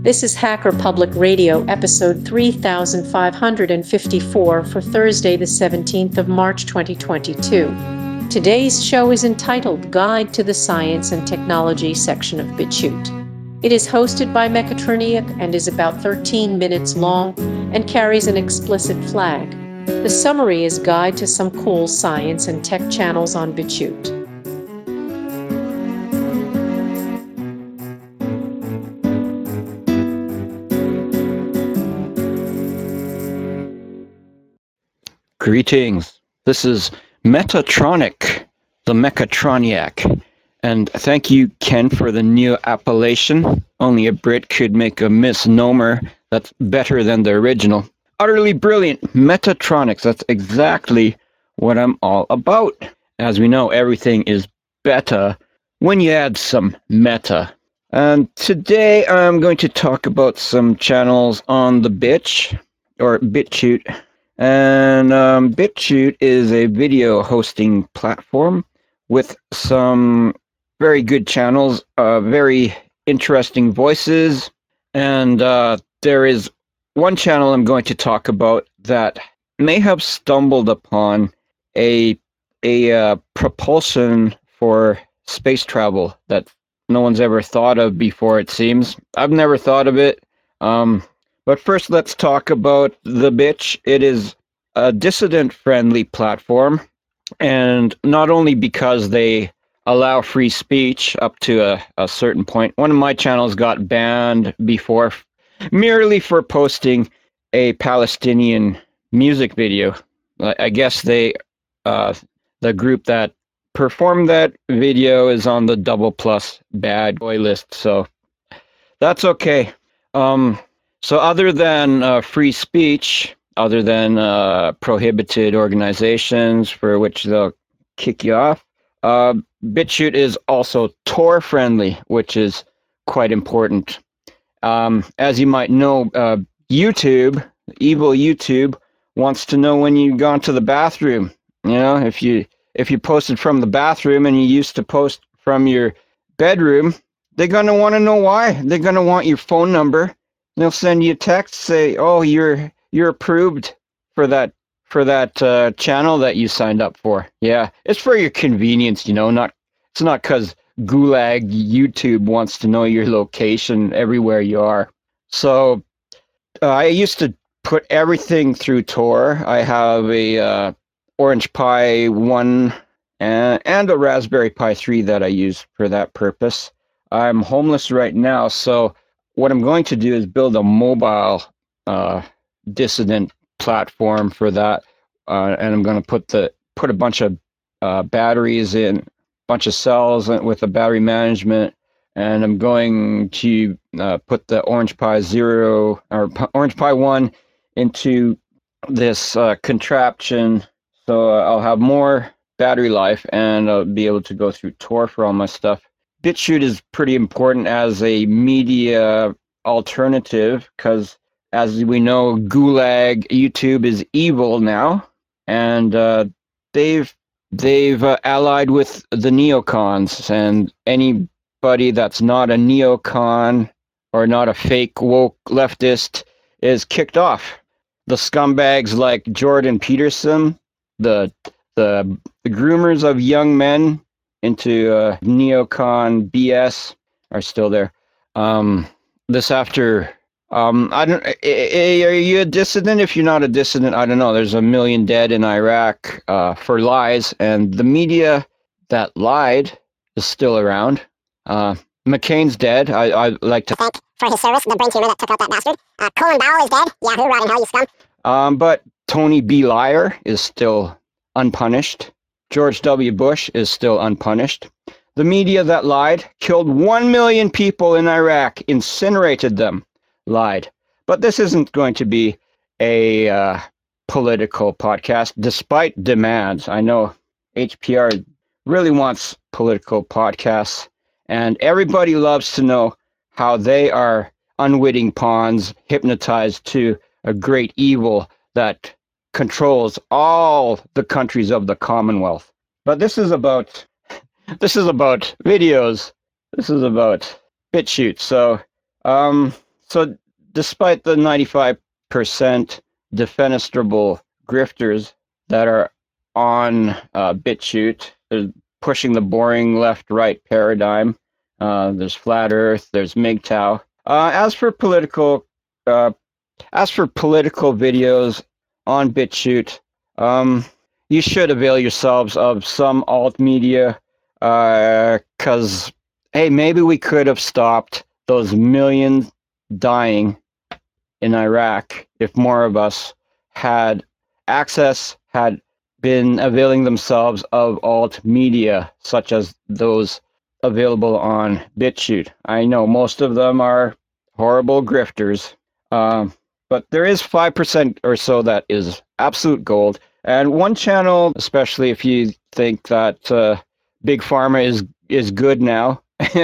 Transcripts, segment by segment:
This is Hacker Public Radio, episode 3554 for Thursday, the 17th of March, 2022. Today's show is entitled Guide to the Science and Technology section of BitChute. It is hosted by Mechatronic and is about 13 minutes long and carries an explicit flag. The summary is Guide to some cool science and tech channels on BitChute. Greetings. This is Mechatronic, the Mechatroniac. And thank you, Ken, for the new appellation. Only a Brit could make a misnomer that's better than the original. Utterly brilliant. Mechatronics. That's exactly what I'm all about. As we know, everything is beta when you add some meta. And today I'm going to talk about some channels on the BitChute. And BitChute is a video hosting platform with some very good channels, very interesting voices. And there is one channel I'm going to talk about that may have stumbled upon a propulsion for space travel that no one's ever thought of before, it seems. I've never thought of it. But first, let's talk about the Bitch. It is a dissident-friendly platform, and not only because they allow free speech up to a certain point. One of my channels got banned before merely for posting a Palestinian music video. I guess the group that performed that video is on the double plus bad boy list, so that's okay. So other than free speech, other than prohibited organizations for which they'll kick you off, BitChute is also Tor friendly, which is quite important. As you might know, YouTube, evil YouTube, wants to know when you've gone to the bathroom. You know, if you posted from the bathroom and you used to post from your bedroom, they're gonna want to know why. They're gonna want your phone number. They'll send you a text, say, "Oh, you're approved for that channel that you signed up for." Yeah, it's for your convenience, you know. It's not because Gulag YouTube wants to know your location everywhere you are. So I used to put everything through Tor. I have a Orange Pi 1 and a Raspberry Pi 3 that I use for that purpose. I'm homeless right now, so what I'm going to do is build a mobile dissident platform for that, and I'm going to put a bunch of batteries in, a bunch of cells with the battery management, and I'm going to put the Orange Pi 0 or Orange Pi 1 into this contraption, so I'll have more battery life and I'll be able to go through Tor for all my stuff. BitChute is pretty important as a media alternative because, as we know, Gulag YouTube is evil now, and they've allied with the neocons, and anybody that's not a neocon or not a fake woke leftist is kicked off. The scumbags like Jordan Peterson, the groomers of young men into neocon BS, are still there. This after. I don't. Are you a dissident? If you're not a dissident, I don't know. There's 1 million dead in Iraq for lies, and the media that lied is still around. McCain's dead. I like to thank for his service, the brain tumor that took out that bastard. Colin Powell is dead. Yahoo, rotting hell, you scum. But Tony B. Liar is still unpunished. George W. Bush is still unpunished. The media that lied killed 1 million people in Iraq, incinerated them. Lied. But this isn't going to be a political podcast, despite demands. I know HPR really wants political podcasts, and everybody loves to know how they are unwitting pawns hypnotized to a great evil that controls all the countries of the Commonwealth. But this is about videos. This is about BitChute. So So despite the 95% defenestrable grifters that are on BitChute, they're pushing the boring left-right paradigm. There's Flat Earth, there's MGTOW. As for political videos on BitChute, you should avail yourselves of some alt media, because hey, maybe we could have stopped those millions dying in Iraq if more of us had been availing themselves of alt media, such as those available on BitChute. I know most of them are horrible grifters, but there is 5% or so that is absolute gold. And one channel, especially if you think that Big Pharma is good now,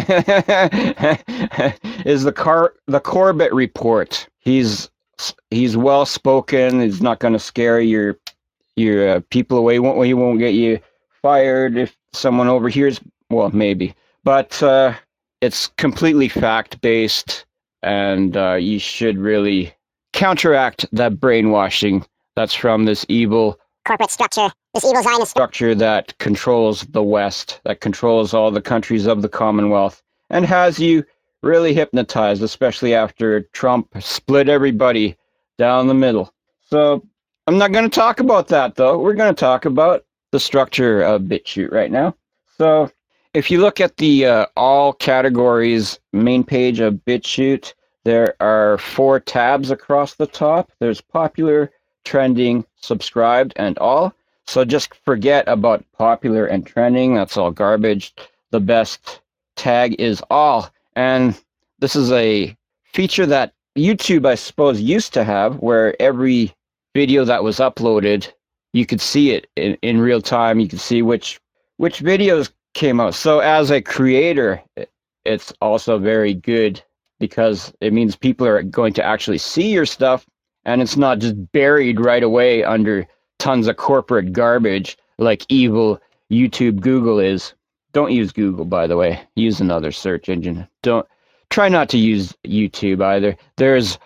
is the Corbett Report. He's well spoken. He's not going to scare your people away. He won't get you fired if someone overhears. Well, maybe, but it's completely fact based, and you should really counteract that brainwashing that's from this evil corporate structure, this evil Zionist structure that controls the West, that controls all the countries of the Commonwealth, and has you really hypnotized, especially after Trump split everybody down the middle. So I'm not going to talk about that, though. We're going to talk about the structure of BitChute right now. So if you look at the all categories main page of BitChute, there are 4 tabs across the top. There's popular, trending, subscribed, and all. So just forget about popular and trending. That's all garbage. The best tag is all. And this is a feature that YouTube, I suppose, used to have, where every video that was uploaded, you could see it in real time. You could see which videos came out. So as a creator, it's also very good, because it means people are going to actually see your stuff, and it's not just buried right away under tons of corporate garbage like evil YouTube Google is. Don't use Google, by the way. Use another search engine. Try not to use YouTube either. There's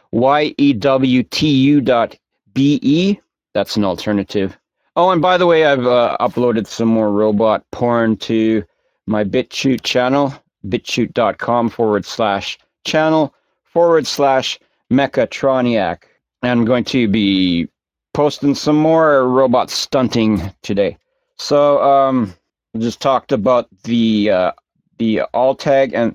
YEWTU.be. That's an alternative. Oh, and by the way, I've uploaded some more robot porn to my BitChute channel, bitchute.com/channel/Mechatroniac. And I'm going to be posting some more robot stunting today. So we just talked about the alt tag, and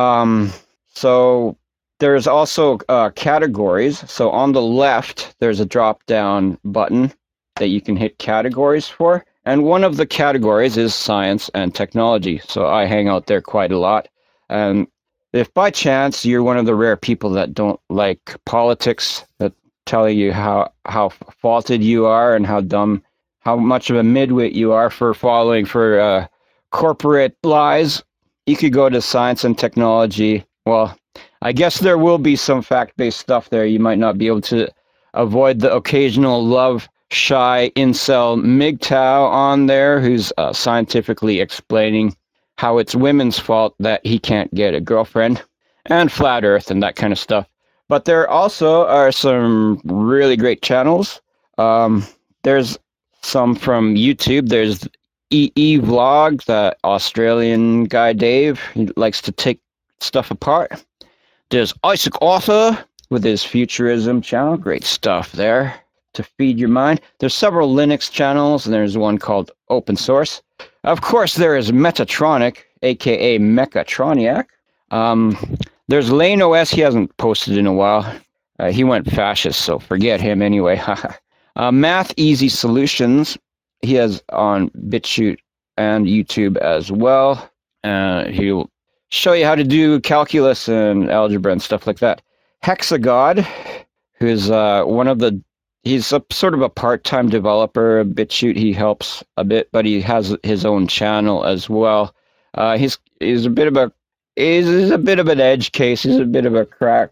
so there's also categories. So on the left, there's a drop-down button that you can hit categories for. And one of the categories is science and technology. So I hang out there quite a lot. And if by chance you're one of the rare people that don't like politics, that telling you how faulted you are and how dumb, how much of a midwit you are for falling for corporate lies, you could go to science and technology. Well, I guess there will be some fact-based stuff there. You might not be able to avoid the occasional love-shy incel MGTOW on there who's scientifically explaining how it's women's fault that he can't get a girlfriend, and Flat Earth and that kind of stuff. But there also are some really great channels. There's some from YouTube. There's EE Vlog, the Australian guy Dave. He likes to take stuff apart. There's Isaac Arthur with his Futurism channel. Great stuff there to feed your mind. There's several Linux channels, and there's one called Open Source. Of course, there is Metatronic, aka Mechatroniac. There's Lane OS. He hasn't posted in a while. He went fascist, so forget him anyway. Math Easy Solutions. He has on BitChute and YouTube as well. He'll show you how to do calculus and algebra and stuff like that. Hexagod, who's he's a sort of a part-time developer of BitChute. He helps a bit, but he has his own channel as well. He's a bit of an edge case. He's a bit of a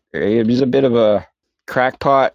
crackpot.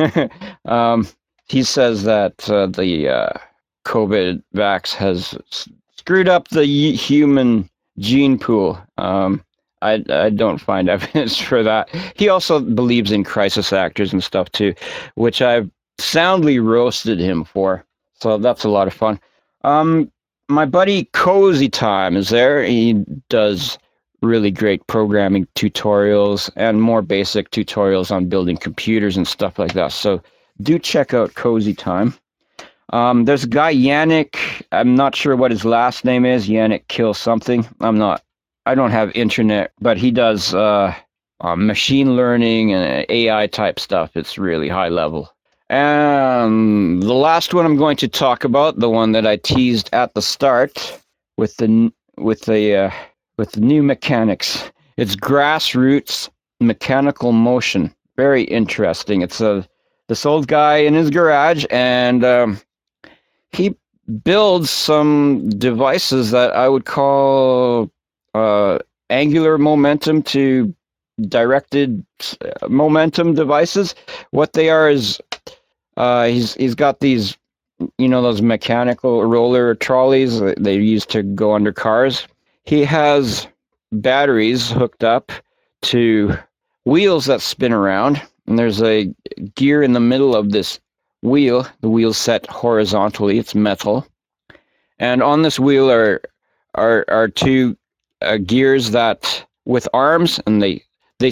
He says that the COVID vax has screwed up the human gene pool. I don't find evidence for that. He also believes in crisis actors and stuff too, which I've soundly roasted him for. So that's a lot of fun. My buddy Cozy Time is there. He does really great programming tutorials and more basic tutorials on building computers and stuff like that. So do check out Cozy Time. There's a guy, Yannick. I'm not sure what his last name is. Yannick Kill something. I don't have internet, but he does machine learning and AI type stuff. It's really high level. And the last one I'm going to talk about, the one that I teased at the start with the new mechanics. It's Grassroots Mechanical Motion. Very interesting. It's this old guy in his garage, and he builds some devices that I would call angular momentum to directed momentum devices. What they are is he's got these, those mechanical roller trolleys that they use to go under cars. He has batteries hooked up to wheels that spin around, and there's a gear in the middle of this wheel. The wheel's set horizontally. It's metal, and on this wheel are two gears that with arms, and they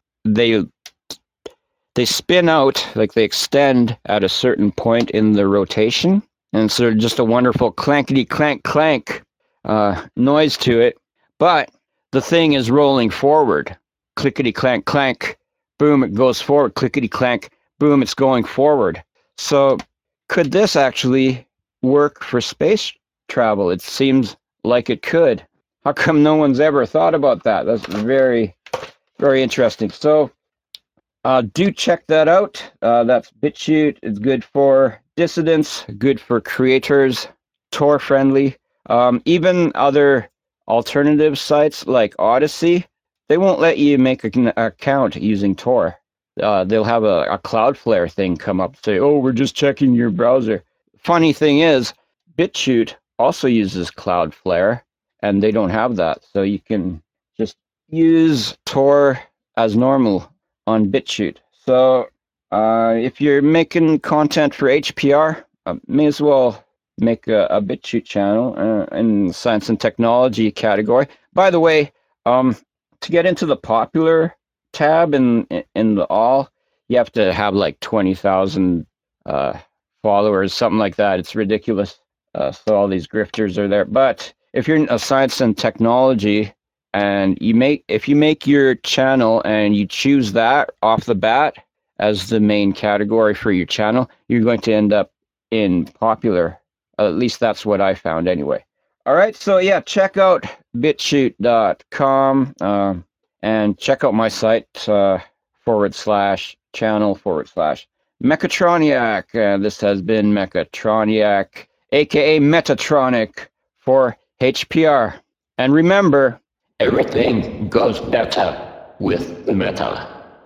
spin out, like they extend at a certain point in the rotation, and so just a wonderful clankety clank clank noise to it. But the thing is rolling forward, clickety clank clank, boom, it goes forward, clickety clank, boom, it's going forward. So could this actually work for space travel? It seems like it could. How come no one's ever thought about that? That's very, very interesting. So do check that out. That's BitChute. It's good for dissidents, good for creators, Tor friendly. Even other alternative sites like Odyssey, they won't let you make an account using Tor. They'll have a Cloudflare thing come up, say, oh, we're just checking your browser. Funny thing is, BitChute also uses Cloudflare, and they don't have that. So you can just use Tor as normal on BitChute. So if you're making content for HPR, may as well make a BitChute channel in the science and technology category. By the way, to get into the popular tab in the all, you have to have like 20,000 followers, something like that. It's ridiculous. So all these grifters are there. But if you're in a science and technology, and if you make your channel and you choose that off the bat as the main category for your channel, you're going to end up in popular. At least that's what I found anyway. All right, so yeah, check out bitchute.com and check out my site /channel/Mechatroniac. This has been Mechatroniac, aka Metatronic for HPR. And remember, everything goes better with Meta.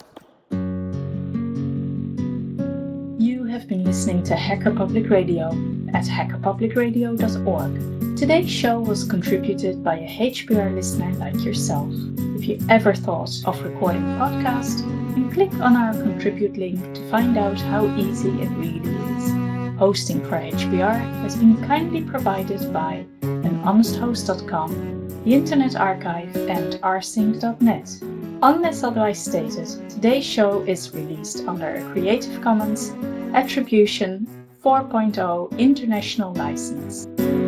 You have been listening to Hacker Public Radio at hackerpublicradio.org. Today's show was contributed by a HPR listener like yourself. If you ever thought of recording a podcast, then click on our contribute link to find out how easy it really is. Hosting for HPR has been kindly provided by anhonesthost.com, the Internet Archive, and rsync.net. Unless otherwise stated, today's show is released under a Creative Commons Attribution 4.0 International License.